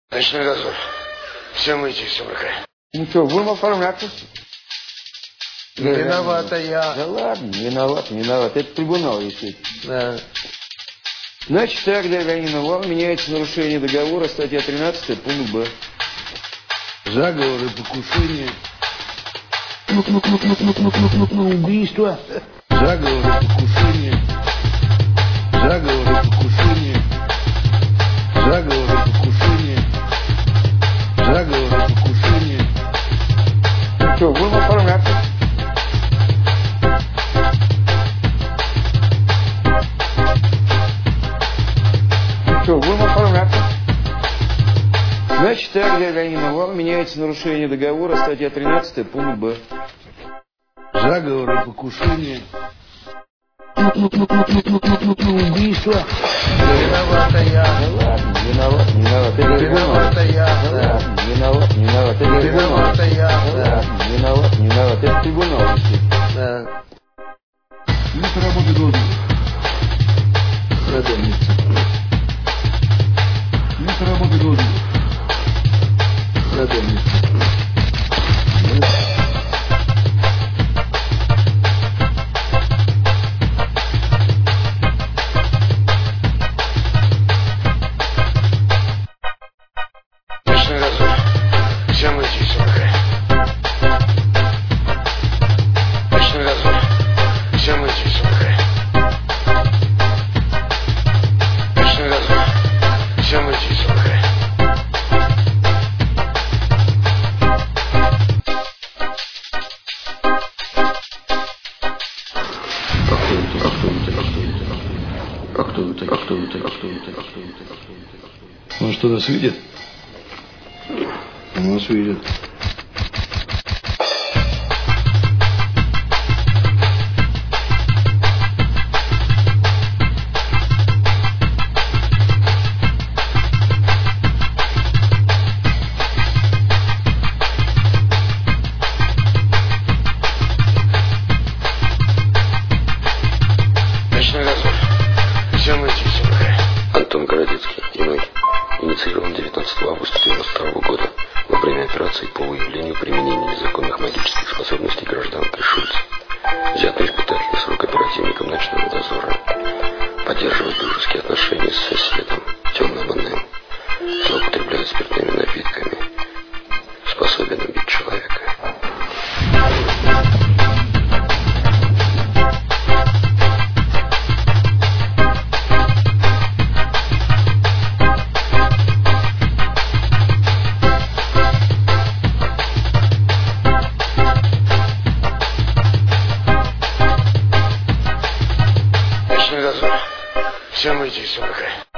Ночной дозор. Всем идти, все махай. Ну что, будем оформляться? Виновата я. Да ладно, виноват. Это трибунал, естественно. Да. Значит, так, Леонид Иванович, меняется нарушение договора, статья 13, пункт Б. Заговор и покушение. Убийство. Заговор и покушение. Заговор и покушение. Заговор и покушение. Заговор и покушение. Ну что, будем оформляться? Будем оформляться. Значит, так, Леонид Иванович, меняется нарушение договора, статья 13, пункт Б. Заговор и покушение. Убийство. Виновата я. Да ладно, виноват. Это Виновата я. Да ладно, виноват. Это Виновата я. Да ладно, виноват. Это трибунал. Да. Место работы должен. Место работы должен. Ночной дозор. Всем идти, все махай. Ночной дозор. Всем идти, все махай. Ночной дозор. Всем идти, все махай. Он что, нас видит? Он нас видит. Ночной дозор. Всем идти, все махай. Антон Городецкий, иной, инициирован 19 августа 1992 года во время операции по выявлению применения незаконных магических способностей гражданкой Шульц. Взят на испытательный срок оперативником ночного дозора. Поддерживает дружеские отношения с соседом, темным иным. Злоупотребляет спиртными напитками. Способен убить человека. Ночной дозор. Всем идти, все махай.